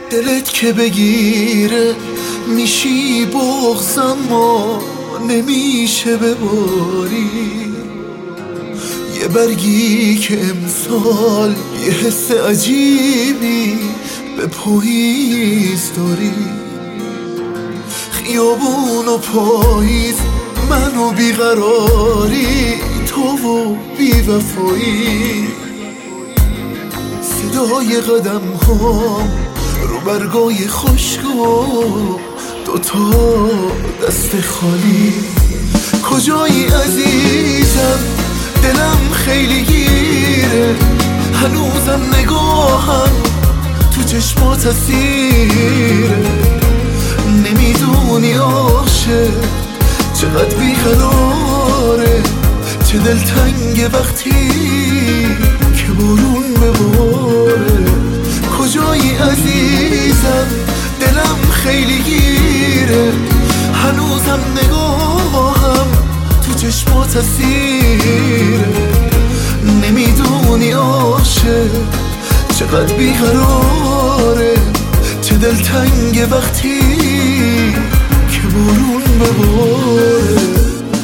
دلت که بگیره میشی بغضم ما نمیشه بباری. یه برگی که امسال یه حس عجیبی به پاییز داری. خیابون و پاییز منو بیقراری، تو و بیوفایی. صدای قدم هم رو برگای خشک و دوتا دست خالی. کجایی عزیزم؟ دلم خیلی گیره، هنوزم نگاهم تو چشمات اسیره. نمیدونی عاشق چقدر بیقراره، چه دلتنگه وقتی که بارون بباره. کجایی عزیزم؟ دلم خیلی گیره، هنوزم نگاهم تو چشمات اسیره. نمیدونی عاشق چقدر بیقراره، چه دلتنگه وقتی که بارون بباره.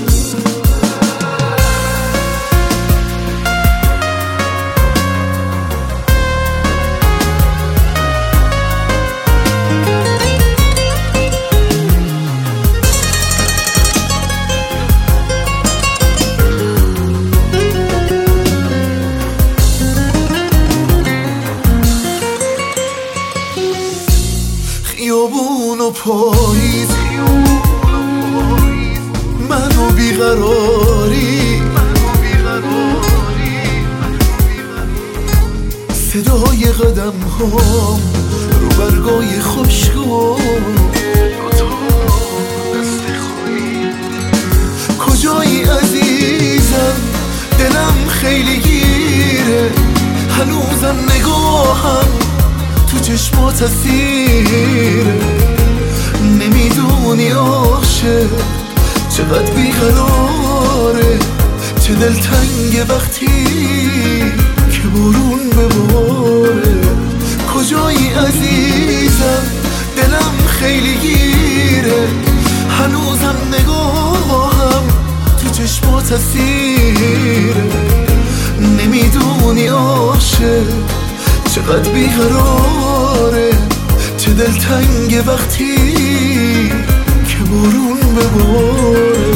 خیابون و پاییز منو بیقراری. صدای قدم هم رو برگای خشک و دست خالی. کجایی عزیزم؟ دلم خیلی گیره، هنوزم نگاهم تو چشمات اسیره. نمیدونی عاشق چقدر بیقراره، چه دلتنگه وقتی که بارون بباره. کجایی عزیزم؟ دلم خیلی گیره، هنوزم نگاهم تو چشمات اسیره. نمیدونی عاشق چقدر بیقراره، چه دلتنگه وقتی که بارون بباره.